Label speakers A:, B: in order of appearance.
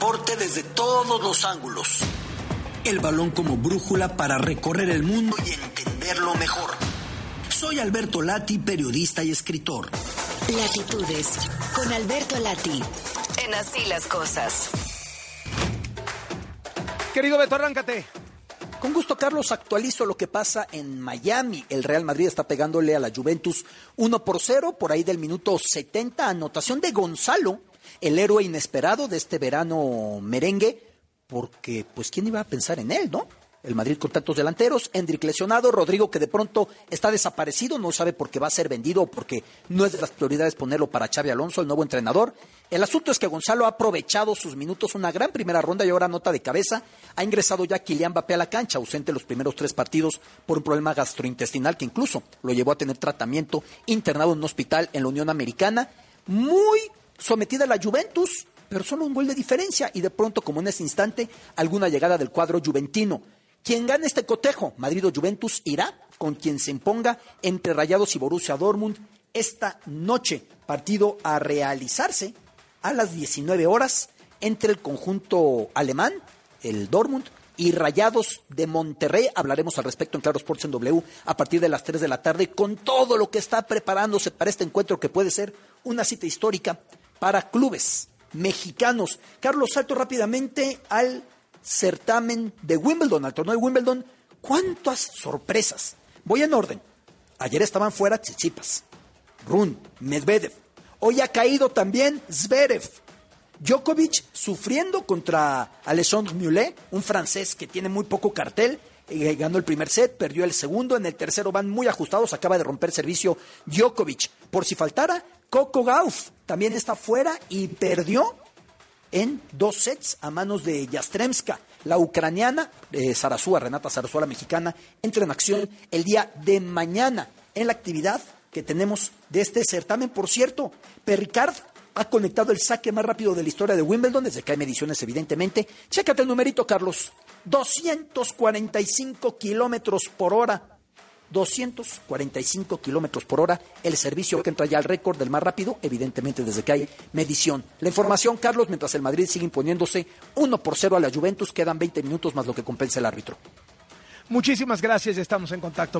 A: deporte desde todos los ángulos. El balón como brújula para recorrer el mundo y entenderlo mejor. Soy Alberto Lati, periodista y escritor.
B: Latitudes, con Alberto Lati, en Así las Cosas.
C: Querido Beto, arráncate.
D: Con gusto, Carlos, actualizo lo que pasa en Miami. El Real Madrid está pegándole a la Juventus 1-0, por ahí del minuto 70, anotación de Gonzalo, el héroe inesperado de este verano merengue, porque, pues, ¿quién iba a pensar en él, no? El Madrid con tantos delanteros, Endrick lesionado, Rodrigo que de pronto está desaparecido, no sabe por qué va a ser vendido o porque no es de las prioridades ponerlo para Xabi Alonso, el nuevo entrenador. El asunto es que Gonzalo ha aprovechado sus minutos, una gran primera ronda y ahora nota de cabeza. Ha ingresado ya Kylian Mbappé a la cancha, ausente los primeros 3 partidos por un problema gastrointestinal que incluso lo llevó a tener tratamiento, internado en un hospital en la Unión Americana. Muy sometida a la Juventus, pero solo un gol de diferencia y de pronto, como en ese instante, alguna llegada del cuadro juventino. Quien gane este cotejo, Madrid o Juventus, irá con quien se imponga entre Rayados y Borussia Dortmund esta noche. Partido a realizarse a las 19 horas entre el conjunto alemán, el Dortmund, y Rayados de Monterrey. Hablaremos al respecto en Claro Sports en W a partir de las 3 de la tarde con todo lo que está preparándose para este encuentro que puede ser una cita histórica para clubes mexicanos. Carlos, salto rápidamente al certamen de Wimbledon, al torneo de Wimbledon. ¿Cuántas sorpresas? Voy en orden. Ayer estaban fuera Tsitsipas, Rune, Medvedev. Hoy ha caído también Zverev. Djokovic sufriendo contra Alexandre Mulet, un francés que tiene muy poco cartel. Ganó el primer set, perdió el segundo. En el tercero van muy ajustados. Acaba de romper servicio Djokovic. Por si faltara, Coco Gauff también está fuera y perdió en 2 sets a manos de Yastremska. La ucraniana, Renata Sarasúa, la mexicana, entra en acción el día de mañana en la actividad que tenemos de este certamen. Por cierto, Perricard ha conectado el saque más rápido de la historia de Wimbledon, desde que hay mediciones, evidentemente. Chécate el numerito, Carlos. 245 kilómetros por hora. 245 kilómetros por hora, el servicio que entra ya al récord del más rápido, evidentemente desde que hay medición. La información, Carlos, mientras el Madrid sigue imponiéndose 1-0 a la Juventus, quedan 20 minutos más lo que compensa el árbitro.
C: Muchísimas gracias, estamos en contacto.